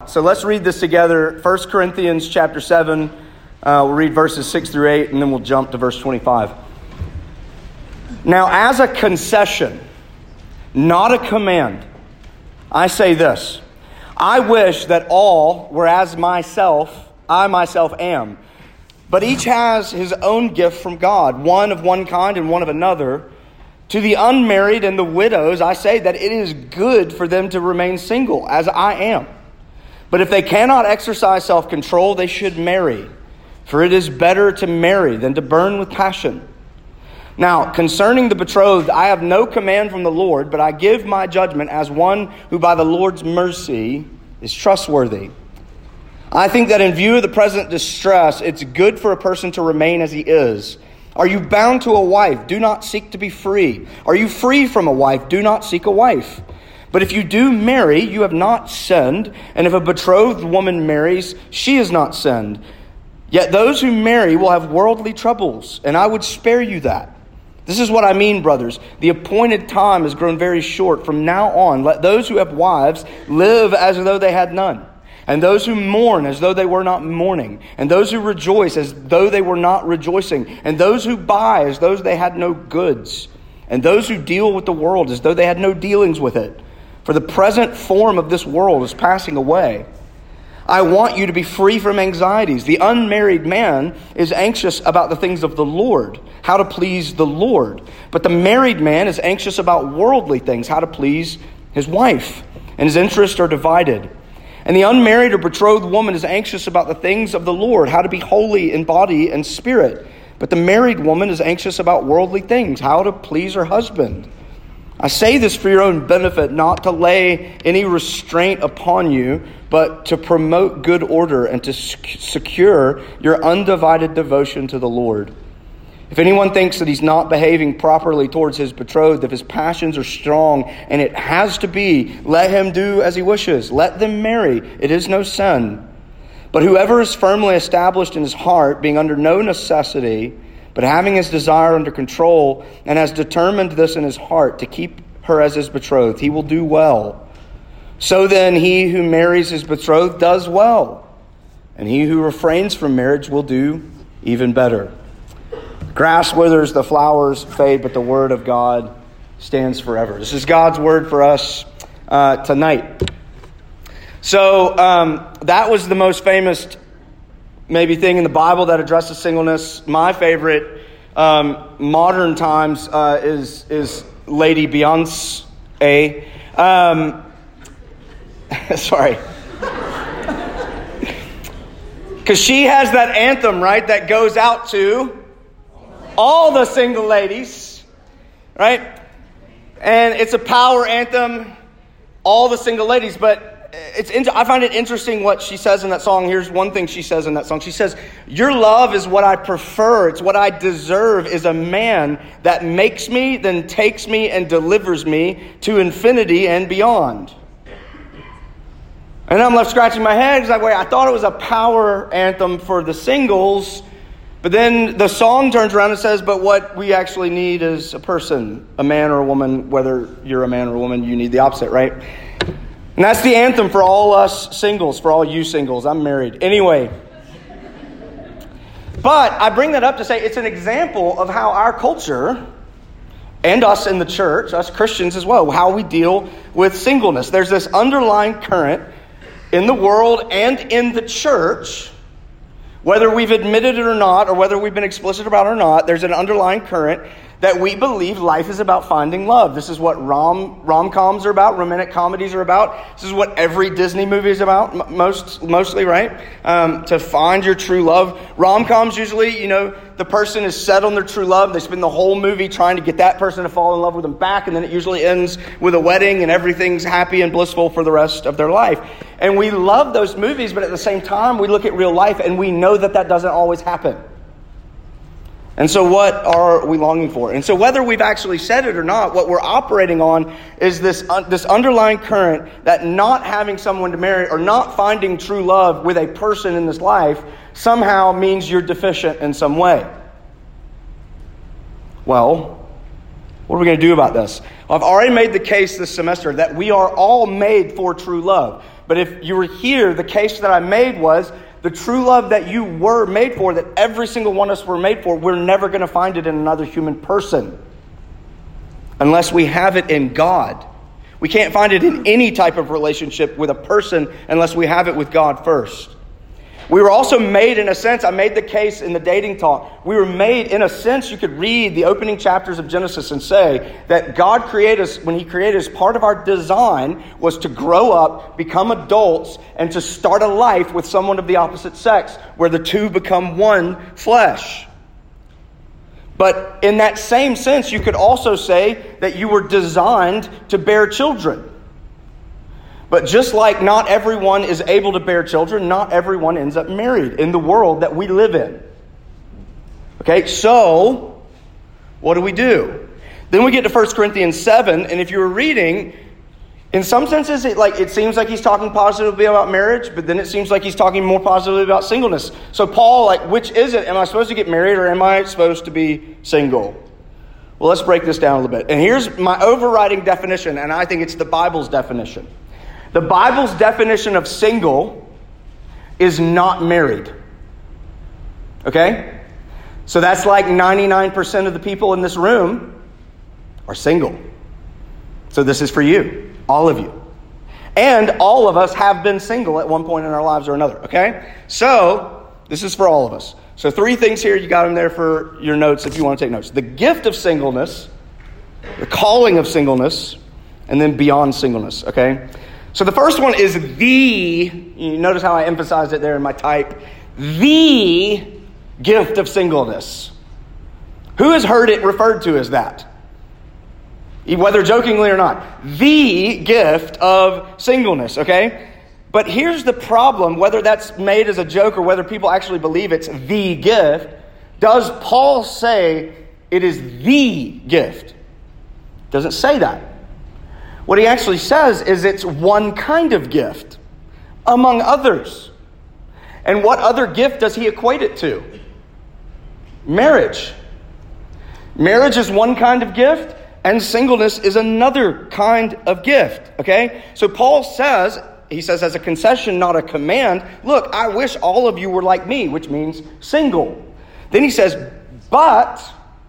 So let's read this together. 1 Corinthians chapter 7. We'll read verses 6 through 8, and then we'll jump to verse 25. Now, as a concession, not a command, I say this. I wish that all were as I myself am. But each has his own gift from God, one of one kind and one of another. To the unmarried and the widows, I say that it is good for them to remain single, as I am. But if they cannot exercise self-control, they should marry. For it is better to marry than to burn with passion. Now, concerning the betrothed, I have no command from the Lord, but I give my judgment as one who by the Lord's mercy is trustworthy. I think that in view of the present distress, it's good for a person to remain as he is. Are you bound to a wife? Do not seek to be free. Are you free from a wife? Do not seek a wife. But if you do marry, you have not sinned. And if a betrothed woman marries, she has not sinned. Yet those who marry will have worldly troubles, and I would spare you that. This is what I mean, brothers. The appointed time has grown very short. From now on, let those who have wives live as though they had none. And those who mourn as though they were not mourning. And those who rejoice as though they were not rejoicing. And those who buy as though they had no goods. And those who deal with the world as though they had no dealings with it. For the present form of this world is passing away. I want you to be free from anxieties. The unmarried man is anxious about the things of the Lord, how to please the Lord. But the married man is anxious about worldly things, how to please his wife. And his interests are divided. And the unmarried or betrothed woman is anxious about the things of the Lord, how to be holy in body and spirit. But the married woman is anxious about worldly things, how to please her husband. I say this for your own benefit, not to lay any restraint upon you, but to promote good order and to secure your undivided devotion to the Lord. If anyone thinks that he's not behaving properly towards his betrothed, if his passions are strong, and it has to be, let him do as he wishes. Let them marry. It is no sin. But whoever is firmly established in his heart, being under no necessity, but having his desire under control, and has determined this in his heart to keep her as his betrothed, he will do well. So then he who marries his betrothed does well, and he who refrains from marriage will do even better. Grass withers, the flowers fade, but the word of God stands forever. This is God's word for us tonight. So that was the most famous maybe thing in the Bible that addresses singleness. My favorite modern times is Lady Beyonce. Sorry. Because she has that anthem, right, that goes out to all the single ladies, right? And it's a power anthem, all the single ladies. But I find it interesting what she says in that song. Here's one thing she says in that song. She says, your love is what I prefer. It's what I deserve, is a man that makes me, then takes me and delivers me to infinity and beyond. And I'm left scratching my head. It's like, wait, I thought it was a power anthem for the singles. But then the song turns around and says, but what we actually need is a person, a man or a woman. Whether you're a man or a woman, you need the opposite, right? And that's the anthem for all us singles, for all you singles. I'm married. Anyway. But I bring that up to say it's an example of how our culture, and us in the church, us Christians as well, how we deal with singleness. There's this underlying current in the world and in the church, whether we've admitted it or not, or whether we've been explicit about it or not, there's an underlying current that we believe life is about finding love. This is what rom-coms are about, romantic comedies are about. This is what every Disney movie is about, mostly, right? To find your true love. Rom-coms usually, the person is set on their true love. They spend the whole movie trying to get that person to fall in love with them back, and then it usually ends with a wedding and everything's happy and blissful for the rest of their life. And we love those movies, but at the same time, we look at real life and we know that doesn't always happen. And so what are we longing for? And so whether we've actually said it or not, what we're operating on is this underlying current that not having someone to marry or not finding true love with a person in this life somehow means you're deficient in some way. Well, what are we going to do about this? Well, I've already made the case this semester that we are all made for true love. But if you were here, the case that I made was the true love that you were made for, that every single one of us were made for, we're never going to find it in another human person unless we have it in God. We can't find it in any type of relationship with a person unless we have it with God first. We were also made, in a sense, I made the case in the dating talk, we were made, in a sense, you could read the opening chapters of Genesis and say that God created us, when He created us, part of our design was to grow up, become adults, and to start a life with someone of the opposite sex, where the two become one flesh. But in that same sense, you could also say that you were designed to bear children. But just like not everyone is able to bear children, not everyone ends up married in the world that we live in. Okay, so what do? Then we get to 1 Corinthians 7, and if you were reading, in some senses, it seems like he's talking positively about marriage, but then it seems like he's talking more positively about singleness. So Paul, which is it? Am I supposed to get married or am I supposed to be single? Well, let's break this down a little bit. And here's my overriding definition, and I think it's the Bible's definition. The Bible's definition of single is not married. Okay? So that's like 99% of the people in this room are single. So this is for you, all of you. And all of us have been single at one point in our lives or another. Okay? So this is for all of us. So 3 things here. You got them there for your notes if you want to take notes. The gift of singleness, the calling of singleness, and then beyond singleness. Okay? So the first one is you notice how I emphasized it there in my type, the gift of singleness. Who has heard it referred to as that? Whether jokingly or not. The gift of singleness, okay? But here's the problem, whether that's made as a joke or whether people actually believe it's the gift. Does Paul say it is the gift? Doesn't say that. What he actually says is it's one kind of gift among others. And what other gift does he equate it to? Marriage. Marriage is one kind of gift, and singleness is another kind of gift. Okay? So Paul says, he says as a concession, not a command, look, I wish all of you were like me, which means single. Then he says, but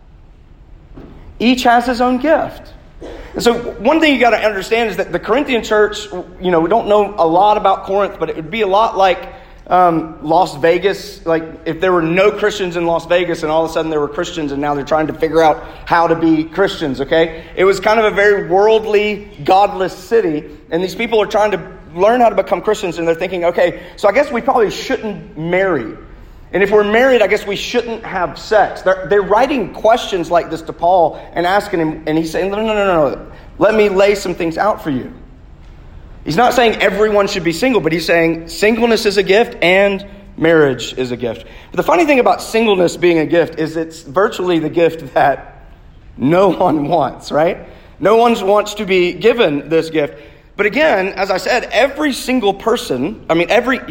each has his own gift. And so one thing you got to understand is that the Corinthian church, we don't know a lot about Corinth, but it would be a lot like Las Vegas. Like if there were no Christians in Las Vegas and all of a sudden there were Christians and now they're trying to figure out how to be Christians, okay? It was kind of a very worldly, godless city. And these people are trying to learn how to become Christians and they're thinking, okay, so I guess we probably shouldn't marry. And if we're married, I guess we shouldn't have sex. They're writing questions like this to Paul and asking him, and he's saying, no. Let me lay some things out for you. He's not saying everyone should be single, but he's saying singleness is a gift and marriage is a gift. But the funny thing about singleness being a gift is it's virtually the gift that no one wants, right? No one wants to be given this gift. But again, as I said, every single person, I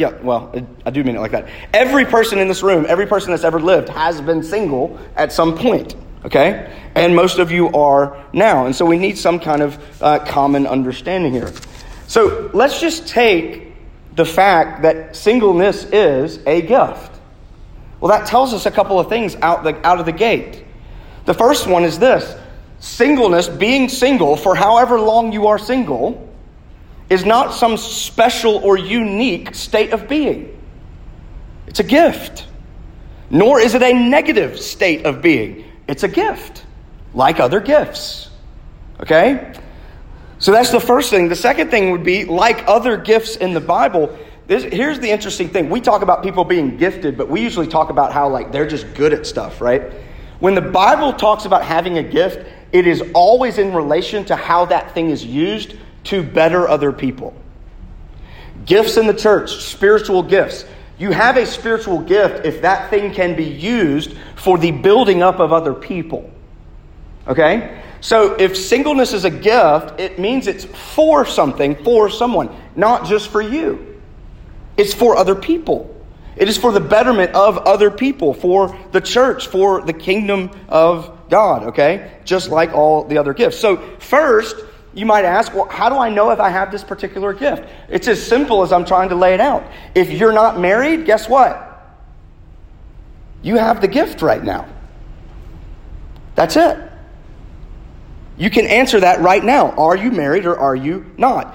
do mean it like that. Every person in this room, every person that's ever lived has been single at some point, okay? And most of you are now. And so we need some kind of common understanding here. So let's just take the fact that singleness is a gift. Well, that tells us a couple of things out of the gate. The first one is this. Singleness, being single for however long you are single, is not some special or unique state of being. It's a gift. Nor is it a negative state of being. It's a gift, like other gifts. Okay? So that's the first thing. The second thing would be, like other gifts in the Bible, here's the interesting thing. We talk about people being gifted, but we usually talk about how they're just good at stuff, right? When the Bible talks about having a gift, it is always in relation to how that thing is used to better other people. Gifts in the church, spiritual gifts. You have a spiritual gift if that thing can be used for the building up of other people. Okay? So if singleness is a gift, it means it's for something, for someone, not just for you. It's for other people. It is for the betterment of other people, for the church, for the kingdom of God, okay? Just like all the other gifts. So first, you might ask, well, how do I know if I have this particular gift? It's as simple as I'm trying to lay it out. If you're not married, guess what? You have the gift right now. That's it. You can answer that right now. Are you married or are you not?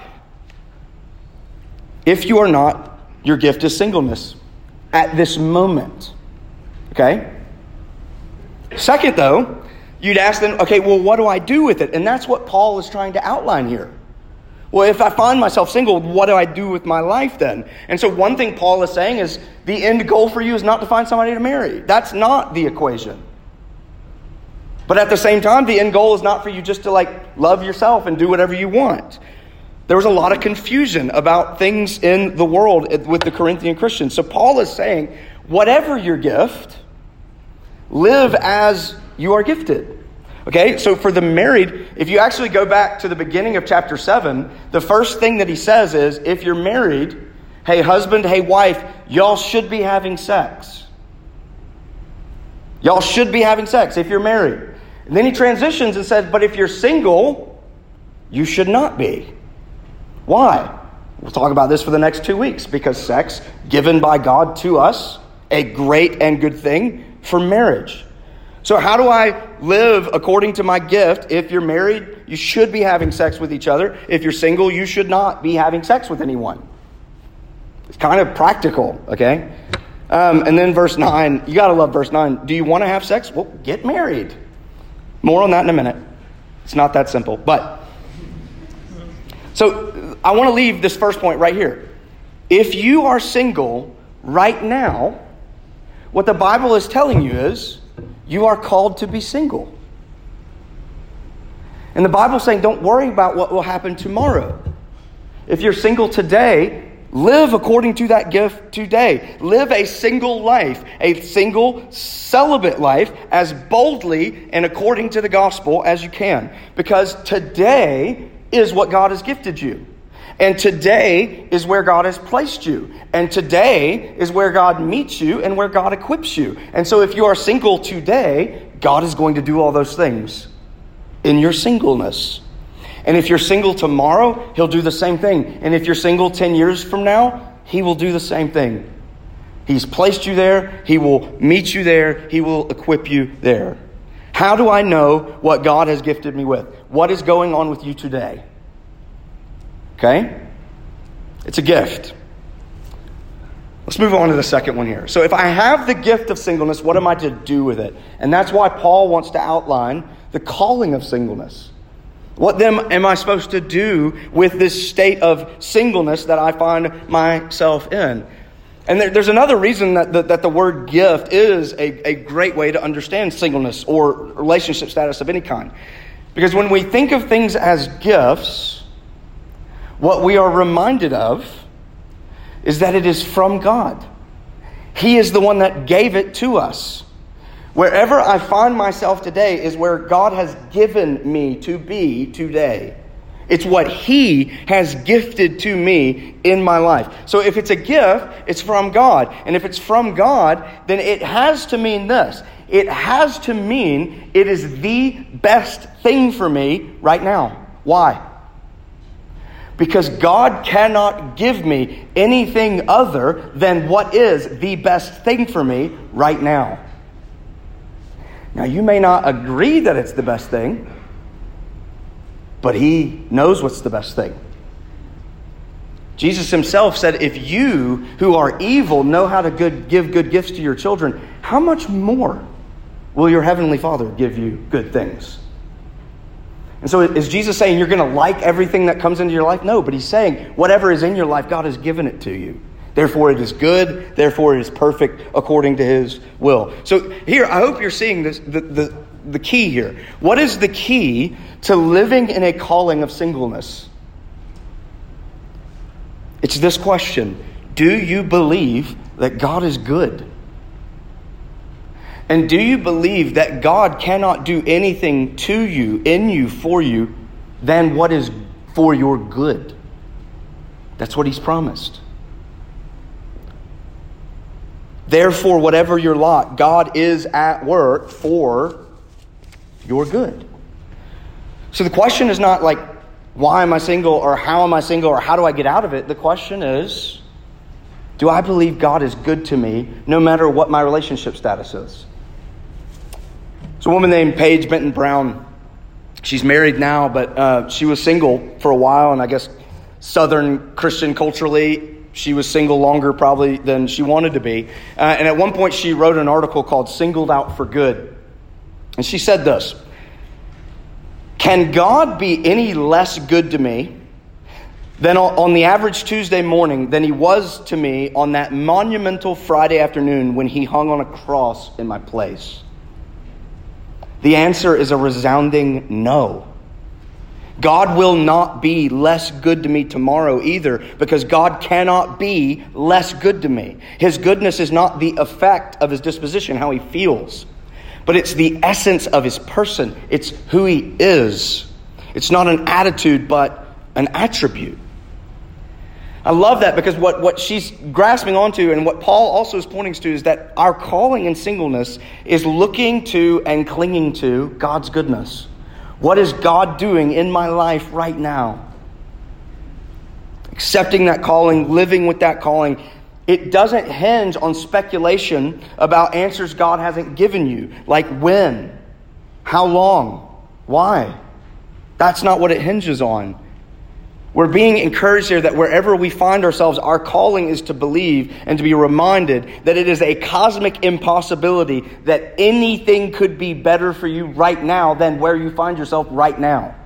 If you are not, your gift is singleness at this moment. Okay? Second, though, you'd ask them, okay, well, what do I do with it? And that's what Paul is trying to outline here. Well, if I find myself single, what do I do with my life then? And so one thing Paul is saying is the end goal for you is not to find somebody to marry. That's not the equation. But at the same time, the end goal is not for you just to love yourself and do whatever you want. There was a lot of confusion about things in the world with the Corinthian Christians. So Paul is saying, whatever your gift, live as you are gifted. Okay, so for the married, if you actually go back to the beginning of chapter 7, the first thing that he says is, if you're married, hey husband, hey wife, y'all should be having sex. Y'all should be having sex if you're married. And then he transitions and says, but if you're single, you should not be. Why? We'll talk about this for the next 2 weeks, because sex, given by God to us, a great and good thing for marriage. So how do I live according to my gift? If you're married, you should be having sex with each other. If you're single, you should not be having sex with anyone. It's kind of practical, okay? And then verse 9, you got to love verse 9. Do you want to have sex? Well, get married. More on that in a minute. It's not that simple. But, so I want to leave this first point right here. If you are single right now, what the Bible is telling you is, you are called to be single. And the Bible's saying, don't worry about what will happen tomorrow. If you're single today, live according to that gift today. Live a single life, a single celibate life, as boldly and according to the gospel as you can. Because today is what God has gifted you. And today is where God has placed you. And today is where God meets you and where God equips you. And so if you are single today, God is going to do all those things in your singleness. And if you're single tomorrow, He'll do the same thing. And if you're single 10 years from now, He will do the same thing. He's placed you there. He will meet you there. He will equip you there. How do I know what God has gifted me with? What is going on with you today? Okay? It's a gift. Let's move on to the second one here. So if I have the gift of singleness, what am I to do with it? And that's why Paul wants to outline the calling of singleness. What then am I supposed to do with this state of singleness that I find myself in? And there's another reason that the word gift is a great way to understand singleness or relationship status of any kind. Because when we think of things as gifts, what we are reminded of is that it is from God. He is the one that gave it to us. Wherever I find myself today is where God has given me to be today. It's what He has gifted to me in my life. So if it's a gift, it's from God. And if it's from God, then it has to mean this. It has to mean it is the best thing for me right now. Why? Because God cannot give me anything other than what is the best thing for me right now. Now, you may not agree that it's the best thing, but He knows what's the best thing. Jesus Himself said, if you who are evil know how to give good gifts to your children, how much more will your Heavenly Father give you good things? And so is Jesus saying you're going to like everything that comes into your life? No, but He's saying whatever is in your life, God has given it to you. Therefore it is good. Therefore it is perfect according to His will. So here, I hope you're seeing this, the key here. What is the key to living in a calling of singleness? It's this question. Do you believe that God is good? And do you believe that God cannot do anything to you, in you, for you, than what is for your good? That's what He's promised. Therefore, whatever your lot, God is at work for your good. So the question is not like, why am I single, or how am I single, or how do I get out of it? The question is, do I believe God is good to me no matter what my relationship status is? There's a woman named Paige Benton Brown. She's married now, but she was single for a while, and I guess Southern Christian culturally, she was single longer probably than she wanted to be. And at one point she wrote an article called Singled Out for Good. And she said this: "Can God be any less good to me than on the average Tuesday morning than he was to me on that monumental Friday afternoon when he hung on a cross in my place? The answer is a resounding no. God will not be less good to me tomorrow either, because God cannot be less good to me. His goodness is not the effect of his disposition, how he feels, but it's the essence of his person. It's who he is. It's not an attitude, but an attribute." I love that, because what she's grasping onto, and what Paul also is pointing to, is that our calling in singleness is looking to and clinging to God's goodness. What is God doing in my life right now? Accepting that calling, living with that calling. It doesn't hinge on speculation about answers God hasn't given you, like when, how long, why. That's not what it hinges on. We're being encouraged here that wherever we find ourselves, our calling is to believe and to be reminded that it is a cosmic impossibility that anything could be better for you right now than where you find yourself right now.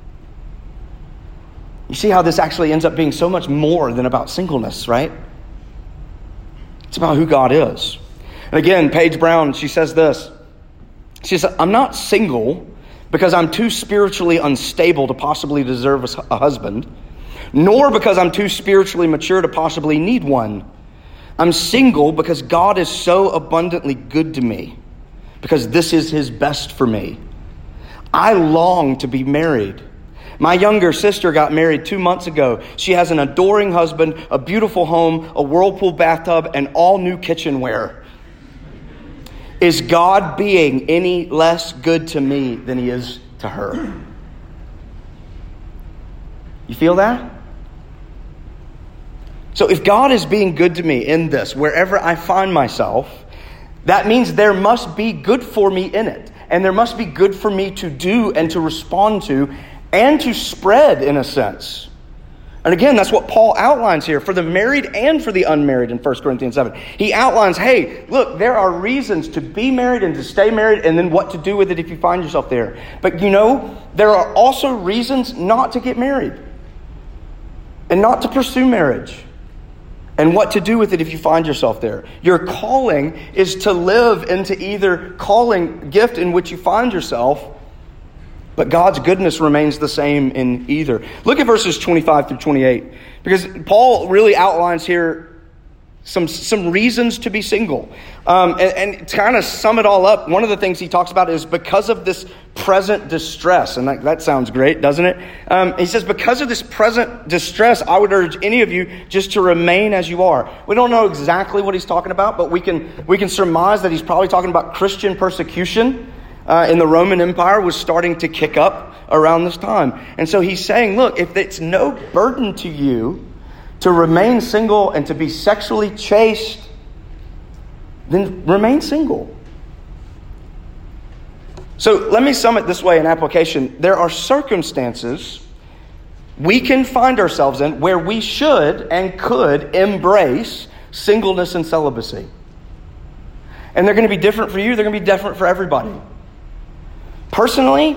You see how this actually ends up being so much more than about singleness, right? It's about who God is. And again, Paige Brown, she says this. She says, "I'm not single because I'm too spiritually unstable to possibly deserve a husband, nor because I'm too spiritually mature to possibly need one. I'm single because God is so abundantly good to me, because this is his best for me. I long to be married. My younger sister got married 2 months ago. She has an adoring husband, a beautiful home, a Whirlpool bathtub, and all new kitchenware. Is God being any less good to me than he is to her?" You feel that? So if God is being good to me in this, wherever I find myself, that means there must be good for me in it. And there must be good for me to do and to respond to and to spread, in a sense. And again, that's what Paul outlines here for the married and for the unmarried in 1 Corinthians 7. He outlines, hey, look, there are reasons to be married and to stay married, and then what to do with it if you find yourself there. But there are also reasons not to get married and not to pursue marriage, and what to do with it if you find yourself there. Your calling is to live into either calling gift in which you find yourself, but God's goodness remains the same in either. Look at verses 25 through 28, because Paul really outlines here some reasons to be single. And to kind of sum it all up, one of the things he talks about is because of this present distress. And that sounds great, doesn't it? He says, because of this present distress, I would urge any of you just to remain as you are. We don't know exactly what he's talking about, but we can surmise that he's probably talking about Christian persecution in the Roman Empire was starting to kick up around this time. And so he's saying, look, if it's no burden to you to remain single and to be sexually chaste, then remain single. So let me sum it this way in application. There are circumstances we can find ourselves in where we should and could embrace singleness and celibacy. And they're going to be different for you. They're going to be different for everybody. Personally,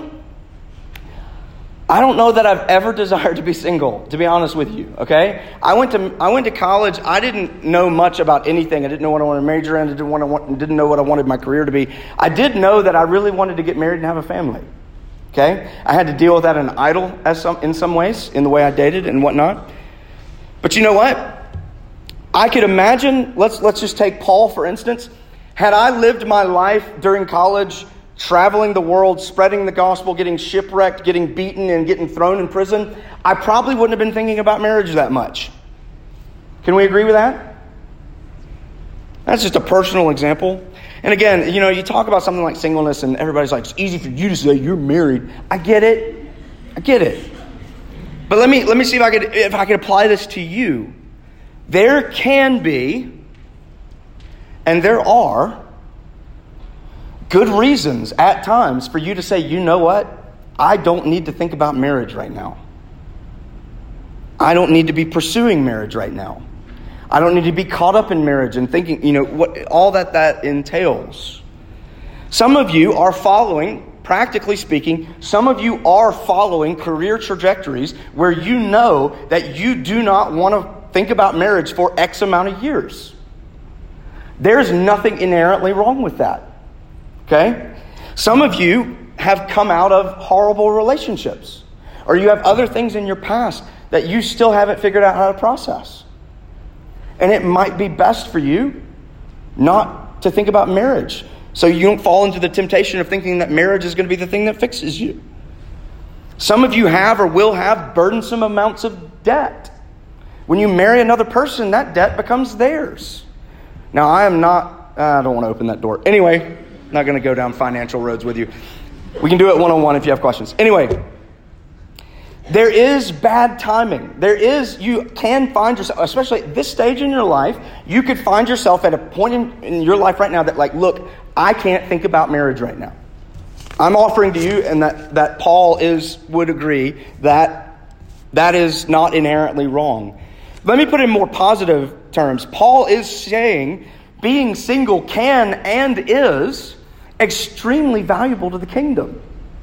I don't know that I've ever desired to be single, to be honest with you, okay? I went to college. I didn't know much about anything. I didn't know what I wanted to major in. Didn't know what I wanted my career to be. I did know that I really wanted to get married and have a family, okay? I had to deal with that in idle in some ways, in the way I dated and whatnot. But you know what? I could imagine, let's just take Paul, for instance. Had I lived my life during college traveling the world, spreading the gospel, getting shipwrecked, getting beaten, and getting thrown in prison, I probably wouldn't have been thinking about marriage that much. Can we agree with that? That's just a personal example. And again, you talk about something like singleness, and everybody's like, it's easy for you to say you're married. I get it. But let me see if I could apply this to you. There can be, and there are, good reasons at times for you to say, you know what? I don't need to think about marriage right now. I don't need to be pursuing marriage right now. I don't need to be caught up in marriage and thinking, what all that entails. Some of you are following, practically speaking, some of you are following career trajectories where you know that you do not want to think about marriage for X amount of years. There's nothing inherently wrong with that. Okay? Some of you have come out of horrible relationships, or you have other things in your past that you still haven't figured out how to process. And it might be best for you not to think about marriage, so you don't fall into the temptation of thinking that marriage is going to be the thing that fixes you. Some of you have or will have burdensome amounts of debt. When you marry another person, that debt becomes theirs. Now, I don't want to open that door. Anyway, I'm not going to go down financial roads with you. We can do it one-on-one if you have questions. Anyway, there is bad timing. You can find yourself, especially at this stage in your life, you could find yourself at a point in your life right now that look, I can't think about marriage right now. I'm offering to you, and that Paul would agree that is not inherently wrong. Let me put it in more positive terms. Paul is saying being single can and is extremely valuable to the kingdom.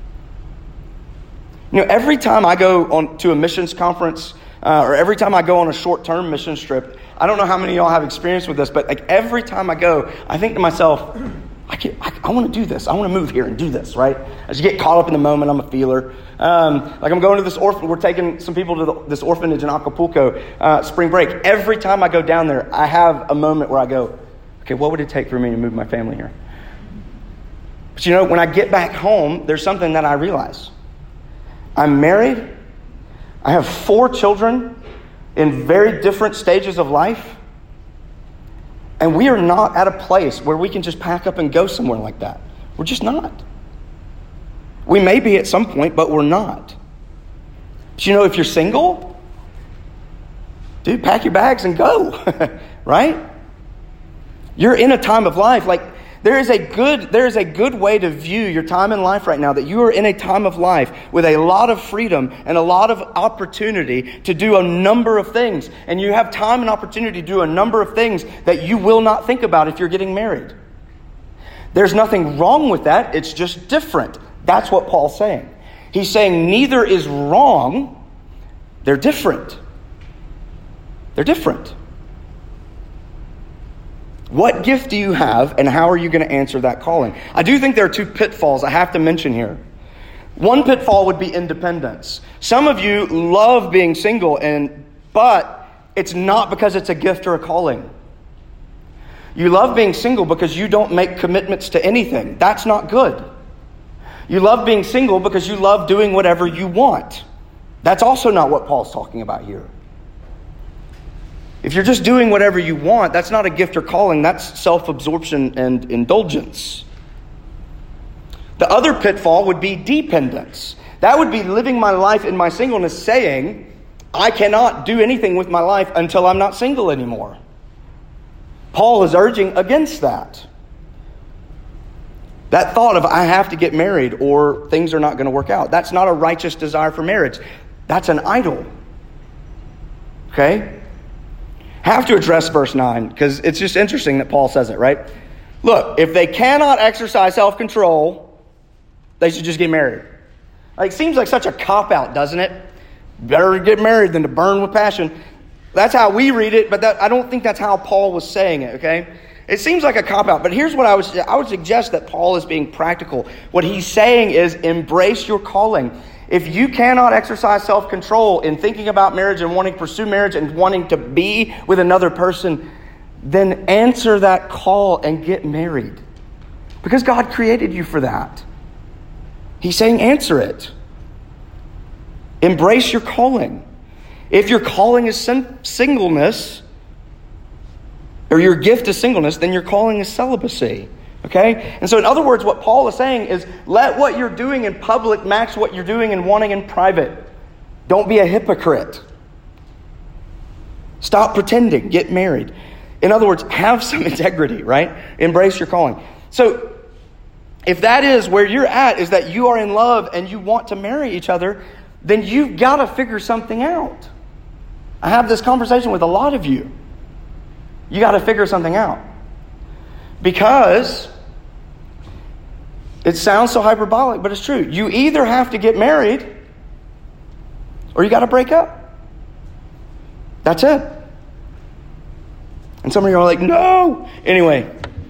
Every time I go to a missions conference, or every time I go on a short-term missions trip, I don't know how many of y'all have experience with this, but every time I go, I think to myself, I want to do this. I want to move here and do this, right? I just get caught up in the moment. I'm a feeler. I'm going to this we're taking some people to this orphanage in Acapulco, spring break. Every time I go down there, I have a moment where I go, okay, what would it take for me to move my family here? But when I get back home, there's something that I realize. I'm married. I have 4 children in very different stages of life. And we are not at a place where we can just pack up and go somewhere like that. We're just not. We may be at some point, but we're not. But if you're single, dude, pack your bags and go, right? You're in a time of life, there is a good way to view your time in life right now, that you are in a time of life with a lot of freedom and a lot of opportunity to do a number of things. And you have time and opportunity to do a number of things that you will not think about if you're getting married. There's nothing wrong with that. It's just different. That's what Paul's saying. He's saying neither is wrong. They're different. They're different. What gift do you have, and how are you going to answer that calling? I do think there are 2 pitfalls I have to mention here. One pitfall would be independence. Some of you love being single, but it's not because it's a gift or a calling. You love being single because you don't make commitments to anything. That's not good. You love being single because you love doing whatever you want. That's also not what Paul's talking about here. If you're just doing whatever you want, that's not a gift or calling. That's self-absorption and indulgence. The other pitfall would be dependence. That would be living my life in my singleness saying, I cannot do anything with my life until I'm not single anymore. Paul is urging against that. That thought of I have to get married or things are not going to work out. That's not a righteous desire for marriage. That's an idol. Okay? Have to address verse 9 because it's just interesting that Paul says it, right? Look, if they cannot exercise self-control, they should just get married. Seems like such a cop-out, doesn't it? Better to get married than to burn with passion. That's how we read it, but I don't think that's how Paul was saying it, okay? It seems like a cop-out, but here's what I would suggest that Paul is being practical. What he's saying is embrace your calling. If you cannot exercise self-control in thinking about marriage and wanting to pursue marriage and wanting to be with another person, then answer that call and get married. Because God created you for that. He's saying answer it. Embrace your calling. If your calling is singleness, or your gift is singleness, then your calling is celibacy. Okay? And so in other words, what Paul is saying is let what you're doing in public match what you're doing and wanting in private. Don't be a hypocrite. Stop pretending. Get married. In other words, have some integrity, right? Embrace your calling. So if that is where you're at, is that you are in love and you want to marry each other, then you've got to figure something out. I have this conversation with a lot of you. You got to figure something out. Because it sounds so hyperbolic, but it's true. You either have to get married or you got to break up. That's it. And some of you are like, no. Anyway,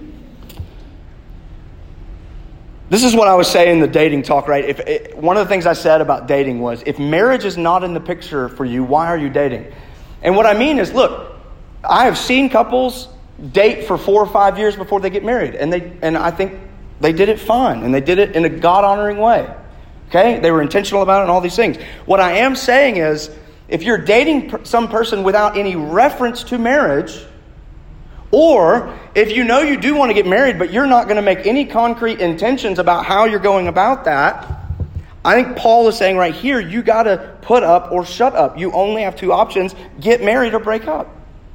this is what I was saying in the dating talk, right? One of the things I said about dating was, if marriage is not in the picture for you, why are you dating? And what I mean is, look, I have seen couples date for 4 or 5 years before they get married. And I think they did it fine. And they did it in a God-honoring way. Okay? They were intentional about it and all these things. What I am saying is, if you're dating some person without any reference to marriage, or if you know you do want to get married, but you're not going to make any concrete intentions about how you're going about that, I think Paul is saying right here, you got to put up or shut up. You only have 2 options: get married or break up.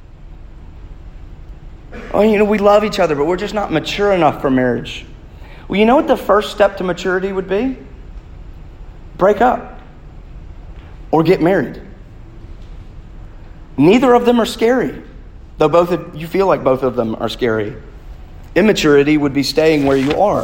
Oh, we love each other, but we're just not mature enough for marriage. Well, you know what the first step to maturity would be? Break up or get married. Neither of them are scary, though both of you feel like both of them are scary. Immaturity would be staying where you are.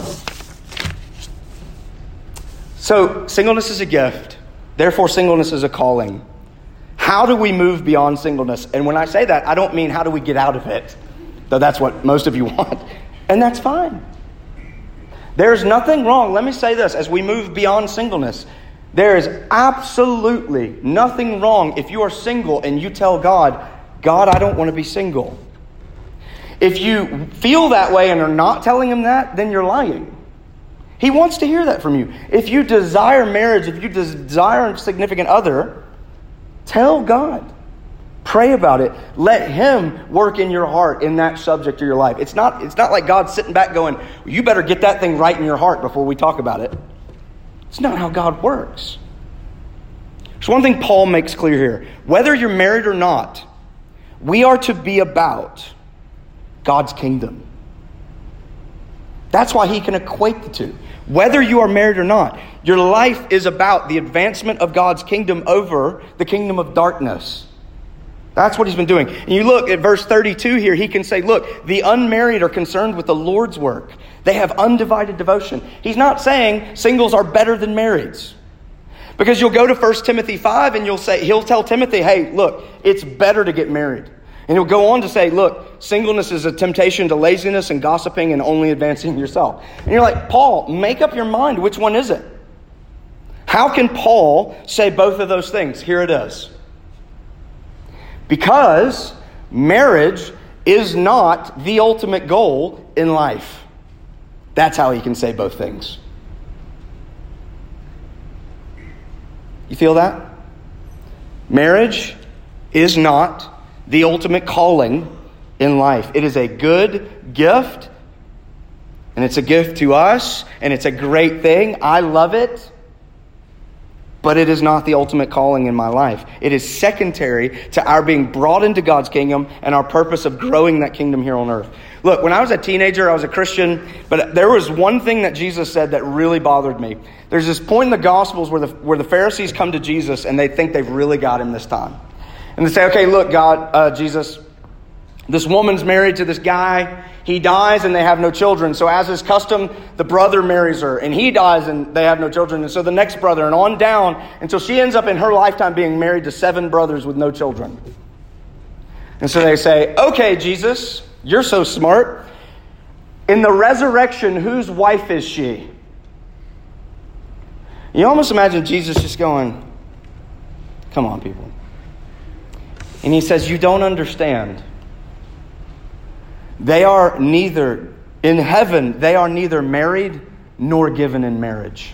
So, singleness is a gift. Therefore, singleness is a calling. How do we move beyond singleness? And when I say that, I don't mean how do we get out of it, though that's what most of you want. And that's fine. There's nothing wrong. Let me say this, as we move beyond singleness, there is absolutely nothing wrong if you are single and you tell God, God, I don't want to be single. If you feel that way and are not telling him that, then you're lying. He wants to hear that from you. If you desire marriage, if you desire a significant other, tell God. Pray about it. Let him work in your heart in that subject of your life. It's not like God's sitting back going, well, you better get that thing right in your heart before we talk about it. It's not how God works. There's one thing Paul makes clear here. Whether you're married or not, we are to be about God's kingdom. That's why he can equate the two. Whether you are married or not, your life is about the advancement of God's kingdom over the kingdom of darkness. That's what he's been doing. And you look at verse 32 here, he can say, look, the unmarried are concerned with the Lord's work. They have undivided devotion. He's not saying singles are better than marrieds. Because you'll go to 1 Timothy 5 and he'll tell Timothy, hey, look, it's better to get married. And he'll go on to say, look, singleness is a temptation to laziness and gossiping and only advancing yourself. And you're like, Paul, make up your mind. Which one is it? How can Paul say both of those things? Here it is. Because marriage is not the ultimate goal in life. That's how he can say both things. You feel that? Marriage is not the ultimate calling in life. It is a good gift, and it's a gift to us, and it's a great thing. I love it. But it is not the ultimate calling in my life. It is secondary to our being brought into God's kingdom and our purpose of growing that kingdom here on earth. Look, when I was a teenager, I was a Christian, but there was one thing that Jesus said that really bothered me. There's this point in the Gospels where the Pharisees come to Jesus and they think they've really got him this time. And they say, okay, look, God, Jesus, this woman's married to this guy. He dies and they have no children. So as is custom, the brother marries her and he dies and they have no children. And so the next brother and on down until she ends up in her lifetime being married to 7 brothers with no children. And so they say, okay, Jesus, you're so smart. In the resurrection, whose wife is she? You almost imagine Jesus just going, come on, people. And he says, you don't understand. They are neither, in heaven, they are neither married nor given in marriage.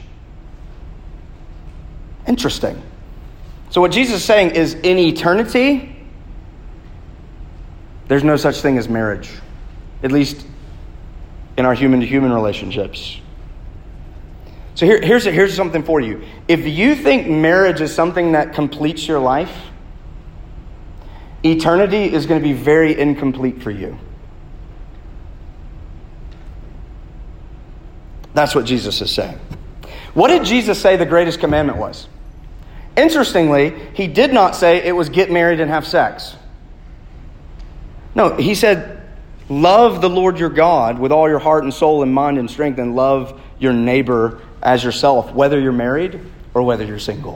Interesting. So what Jesus is saying is in eternity, there's no such thing as marriage. At least in our human-to-human relationships. So here's something for you. If you think marriage is something that completes your life, eternity is going to be very incomplete for you. That's what Jesus is saying. What did Jesus say the greatest commandment was? Interestingly, he did not say it was get married and have sex. No, he said, love the Lord your God with all your heart and soul and mind and strength, and love your neighbor as yourself, whether you're married or whether you're single.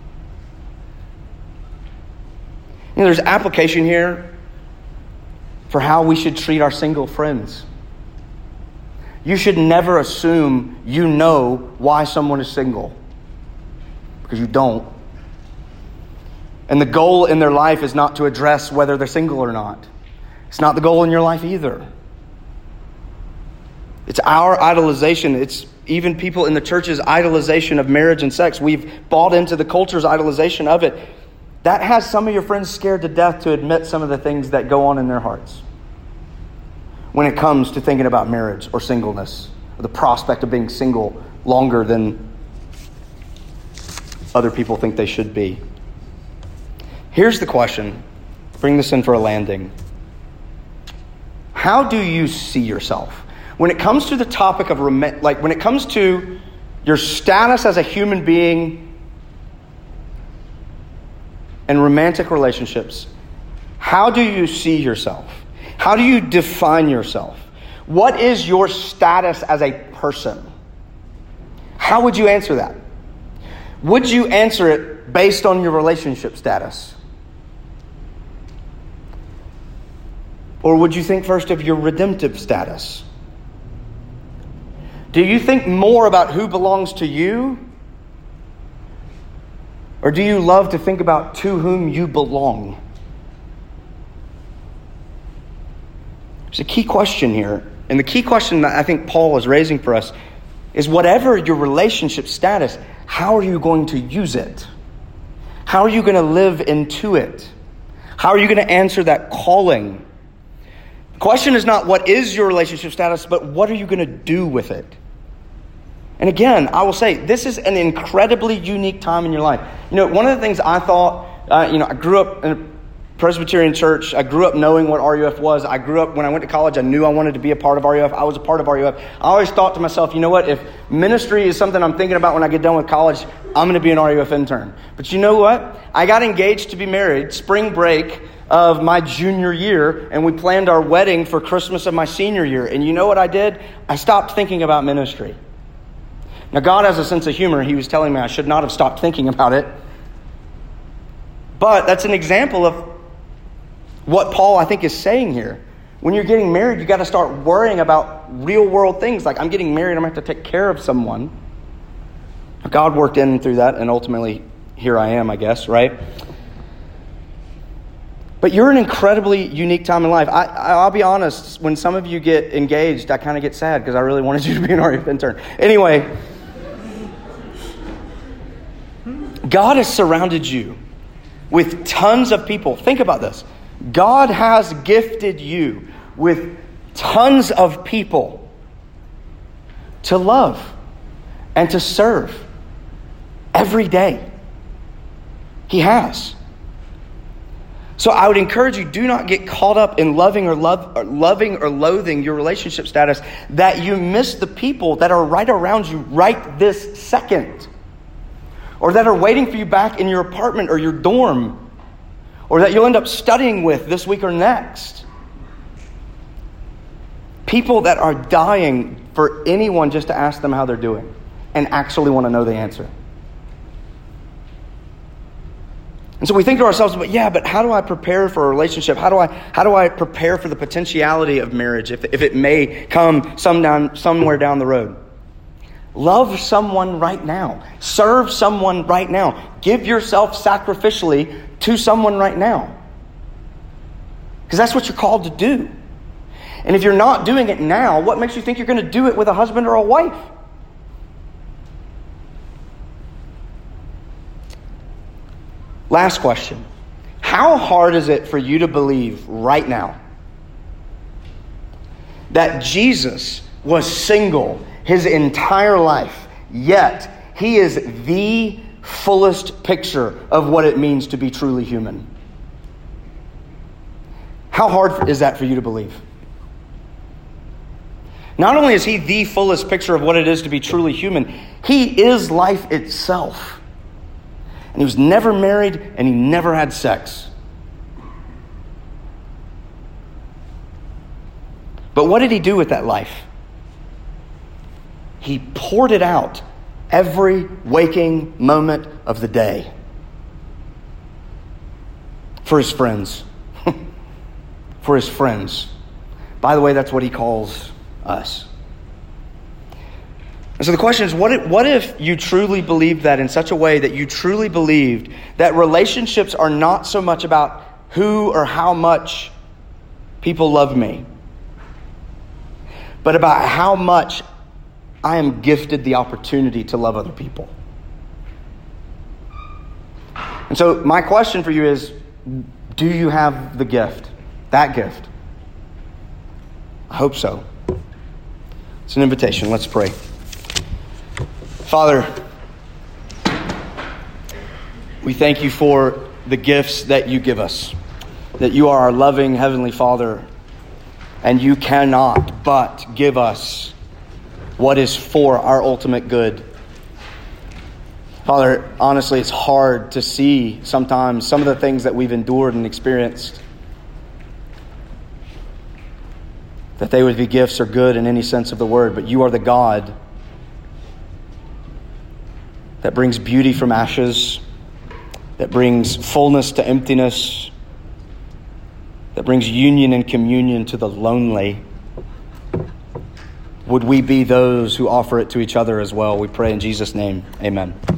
You know, there's application here for how we should treat our single friends. You should never assume you know why someone is single, because you don't. And the goal in their life is not to address whether they're single or not. It's not the goal in your life either. It's our idolization. It's even people in the church's idolization of marriage and sex. We've bought into the culture's idolization of it. That has some of your friends scared to death to admit some of the things that go on in their hearts when it comes to thinking about marriage or singleness, or the prospect of being single longer than other people think they should be. Here's the question. Bring this in for a landing. How do you see yourself? When it comes to the topic of, when it comes to your status as a human being and romantic relationships, how do you see yourself? How do you define yourself? What is your status as a person? How would you answer that? Would you answer it based on your relationship status? Or would you think first of your redemptive status? Do you think more about who belongs to you? Or do you love to think about to whom you belong? There's a key question here. And the key question that I think Paul is raising for us is, whatever your relationship status, how are you going to use it? How are you going to live into it? How are you going to answer that calling? The question is not what is your relationship status, but what are you going to do with it? And again, I will say, this is an incredibly unique time in your life. You know, one of the things I thought, I grew up in a Presbyterian church. I grew up knowing what RUF was. I grew up, when I went to college, I knew I wanted to be a part of RUF. I was a part of RUF. I always thought to myself, you know what? If ministry is something I'm thinking about when I get done with college, I'm going to be an RUF intern. But you know what? I got engaged to be married spring break of my junior year, and we planned our wedding for Christmas of my senior year. And you know what I did? I stopped thinking about ministry. Now, God has a sense of humor. He was telling me I should not have stopped thinking about it. But that's an example of what Paul, I think, is saying here. When you're getting married, you got to start worrying about real world things. Like, I'm getting married, I'm going to have to take care of someone. God worked in and through that, and ultimately, here I am, I guess, right? But you're an incredibly unique time in life. I'll be honest, when some of you get engaged, I kind of get sad because I really wanted you to be an RUF intern. Anyway, God has surrounded you with tons of people. Think about this. God has gifted you with tons of people to love and to serve every day. He has. So I would encourage you, do not get caught up in loving or loathing your relationship status, that you miss the people that are right around you right this second, or that are waiting for you back in your apartment or your dorm, or that you'll end up studying with this week or next. People that are dying for anyone just to ask them how they're doing and actually want to know the answer. And so we think to ourselves, but how do I prepare for a relationship? How do I prepare for the potentiality of marriage if it may come somewhere down the road? Love someone right now. Serve someone right now. Give yourself sacrificially to someone right now. Because that's what you're called to do. And if you're not doing it now, what makes you think you're going to do it with a husband or a wife? Last question. How hard is it for you to believe right now that Jesus was single his entire life Yet, he is the fullest picture of what it means to be truly human. How hard is that for you to believe? Not only is he the fullest picture of what it is to be truly human, he is life itself. And he was never married and he never had sex. But what did he do with that life? He poured it out every waking moment of the day for his friends. For his friends. By the way, that's what he calls us. And so the question is, what if you truly believed that in such a way that you truly believed that relationships are not so much about who or how much people love me, but about how much I am gifted the opportunity to love other people? And so my question for you is, do you have the gift? That gift? I hope so. It's an invitation. Let's pray. Father, we thank you for the gifts that you give us, that you are our loving Heavenly Father, and you cannot but give us what is for our ultimate good. Father, honestly, it's hard to see sometimes some of the things that we've endured and experienced, that they would be gifts or good in any sense of the word, but you are the God that brings beauty from ashes, that brings fullness to emptiness, that brings union and communion to the lonely. Would we be those who offer it to each other as well? We pray in Jesus' name. Amen.